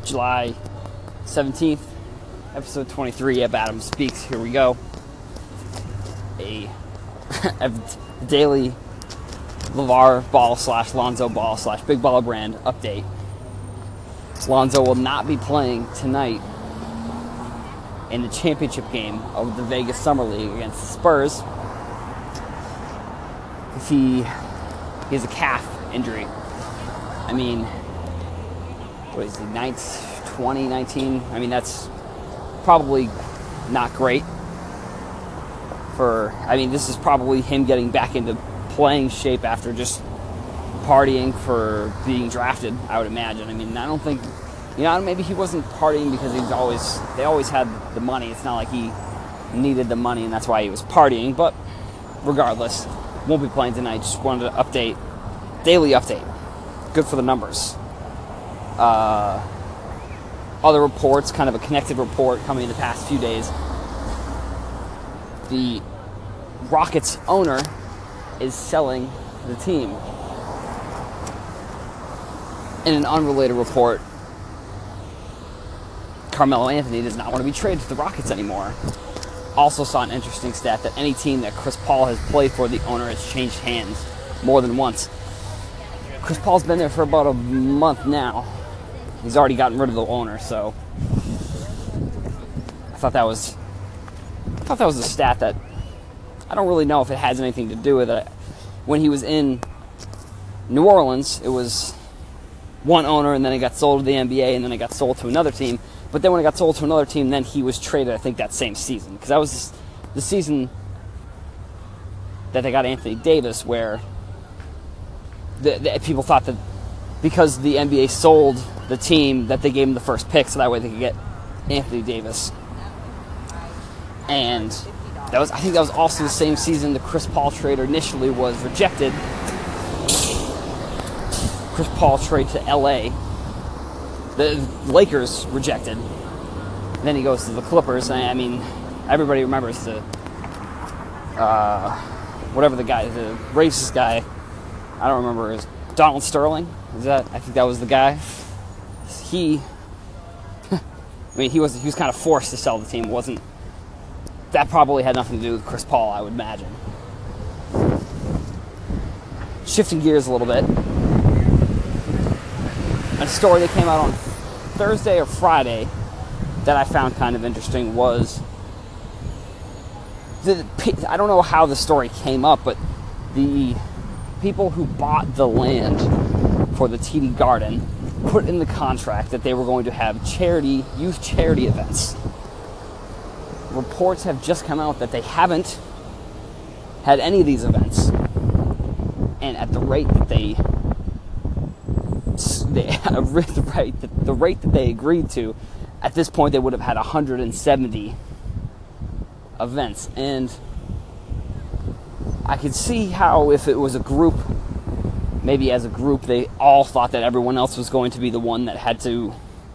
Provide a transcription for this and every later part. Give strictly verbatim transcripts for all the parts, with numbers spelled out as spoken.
July seventeenth, episode twenty-three of Adam Speaks. Here we go. A, a daily LeVar Ball slash Lonzo Ball slash Big Baller Brand update. Lonzo will not be playing tonight in the championship game of the Vegas Summer League against the Spurs. He, he has a calf injury. I mean, what is he, nineteen, twenty, nineteen? I mean, that's probably not great for, I mean, this is probably him getting back into playing shape after just partying for being drafted, I would imagine. I mean, I don't think, you know, maybe he wasn't partying because he was always, they always had the money. It's not like he needed the money and that's why he was partying, but regardless, won't be playing tonight. Just wanted to update, daily update. Good for the numbers. Uh, other reports, kind of a connected report coming in the past few days. The Rockets owner is selling the team. In an unrelated report, Carmelo Anthony does not want to be traded to the Rockets anymore. Also saw an interesting stat that any team that Chris Paul has played for, the owner has changed hands more than once. Chris Paul's been there for about a month now. He's already gotten rid of the owner, so I thought that was I thought that was a stat that I don't really know if it has anything to do with it. When he was in New Orleans, it was one owner, and then it got sold to the N B A, and then it got sold to another team. But then when it got sold to another team, then he was traded, I think, that same season. Because that was the season that they got Anthony Davis, where the, the, people thought that because the N B A sold the team, that they gave him the first pick, so that way they could get Anthony Davis. And that was, I think that was also the same season the Chris Paul trade initially was rejected. Chris Paul trade to L A. The Lakers rejected. And then he goes to the Clippers. I mean, everybody remembers the uh, whatever the guy, the racist guy. I don't remember his Donald Sterling. Is that? I think that was the guy. He. I mean, he was he was kind of forced to sell the team. It wasn't. That probably had nothing to do with Chris Paul, I would imagine. Shifting gears a little bit. A story that came out on Thursday or Friday that I found kind of interesting was, the, I don't know how the story came up, but the people who bought the land for the T D Garden put in the contract that they were going to have charity, youth charity events. Reports have just come out that they haven't had any of these events. And at the rate that they They, the, rate that, the rate that they agreed to, at this point they would have had one hundred seventy events. And I could see how if it was a group, maybe as a group, they all thought that everyone else was going to be the one that had to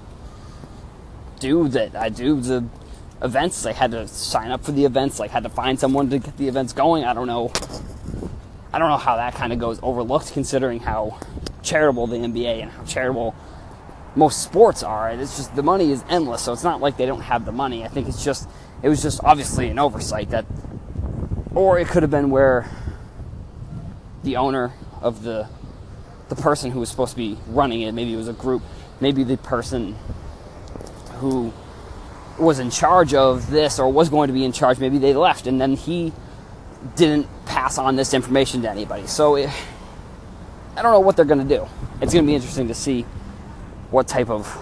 do that. I do the events. They had to sign up for the events. Like had to find someone to get the events going. I don't know. I don't know how that kind of goes overlooked, considering how charitable the N B A and how charitable most sports are. It's just the money is endless, so it's not like they don't have the money. I think it's just it was just obviously an oversight that, or it could have been where the owner of the the person who was supposed to be running it, maybe it was a group, maybe the person who was in charge of this or was going to be in charge, maybe they left and then he didn't pass on this information to anybody. So it, I don't know what they're going to do. It's going to be interesting to see what type of,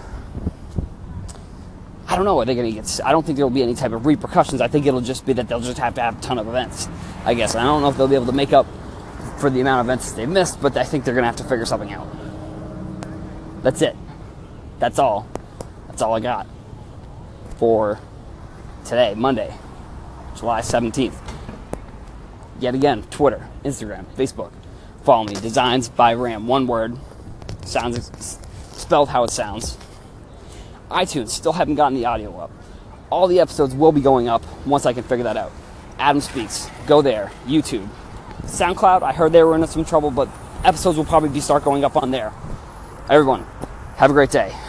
I don't know what they're going to get. I don't think there will be any type of repercussions. I think it'll just be that they'll just have to have a ton of events, I guess. I don't know if they'll be able to make up for the amount of events they've missed, but I think they're going to have to figure something out. That's it. That's all. That's all I got for today, Monday, July seventeenth. Yet again, Twitter, Instagram, Facebook. Follow me, Designs by Ram, one word, sounds spelled how it sounds. iTunes, still haven't gotten the audio up. All the episodes will be going up once I can figure that out. Adam Speaks, go there. YouTube. SoundCloud, I heard they were in some trouble, but episodes will probably be start going up on there. Everyone, have a great day.